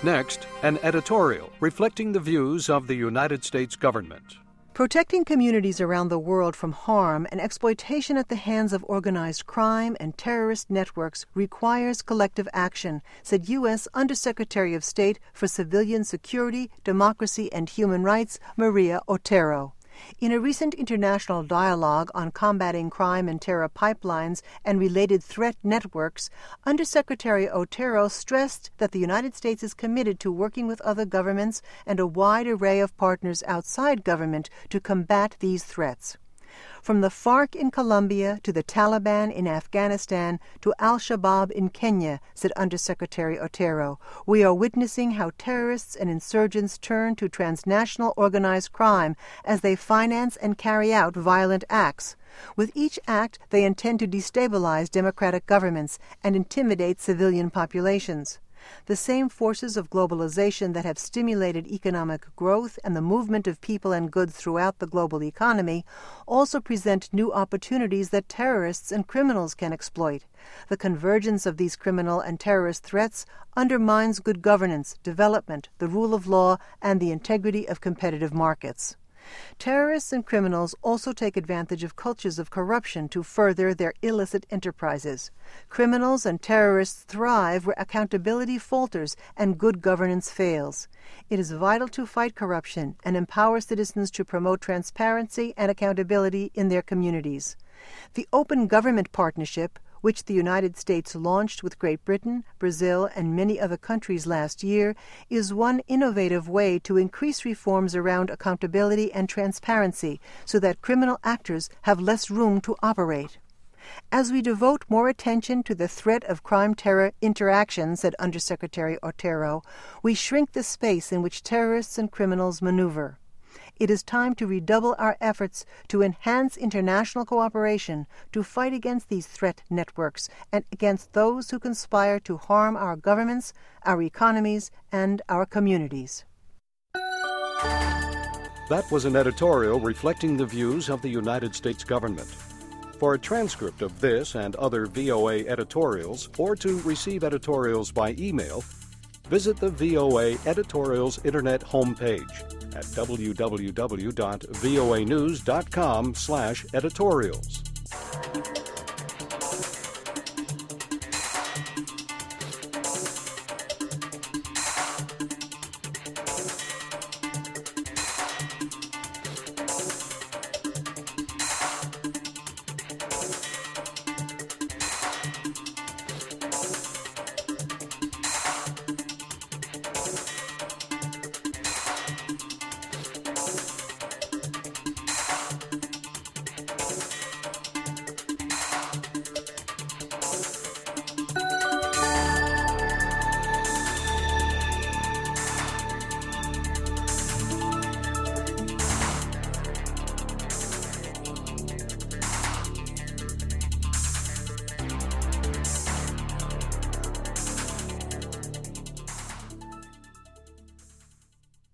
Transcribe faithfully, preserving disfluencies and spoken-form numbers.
Next, an editorial reflecting the views of the United States government. Protecting communities around the world from harm and exploitation at the hands of organized crime and terrorist networks requires collective action, said U S Undersecretary of State for Civilian Security, Democracy, and Human Rights, Maria Otero. In a recent international dialogue on combating crime and terror pipelines and related threat networks, Undersecretary Otero stressed that the United States is committed to working with other governments and a wide array of partners outside government to combat these threats. From the FARC in Colombia to the Taliban in Afghanistan to al-Shabaab in Kenya, said Undersecretary Otero, we are witnessing how terrorists and insurgents turn to transnational organized crime as they finance and carry out violent acts. With each act, they intend to destabilize democratic governments and intimidate civilian populations. The same forces of globalization that have stimulated economic growth and the movement of people and goods throughout the global economy also present new opportunities that terrorists and criminals can exploit. The convergence of these criminal and terrorist threats undermines good governance, development, the rule of law, and the integrity of competitive markets. Terrorists and criminals also take advantage of cultures of corruption to further their illicit enterprises. Criminals and terrorists thrive where accountability falters and good governance fails. It is vital to fight corruption and empower citizens to promote transparency and accountability in their communities. The Open Government Partnership, which the United States launched with Great Britain, Brazil, and many other countries last year, is one innovative way to increase reforms around accountability and transparency so that criminal actors have less room to operate. As we devote more attention to the threat of crime-terror interaction, said Undersecretary Otero, we shrink the space in which terrorists and criminals maneuver. It is time to redouble our efforts to enhance international cooperation to fight against these threat networks and against those who conspire to harm our governments, our economies, and our communities. That was an editorial reflecting the views of the United States government. For a transcript of this and other V O A editorials, or to receive editorials by email, visit the V O A Editorials Internet homepage at w w w dot voa news dot com slash editorials.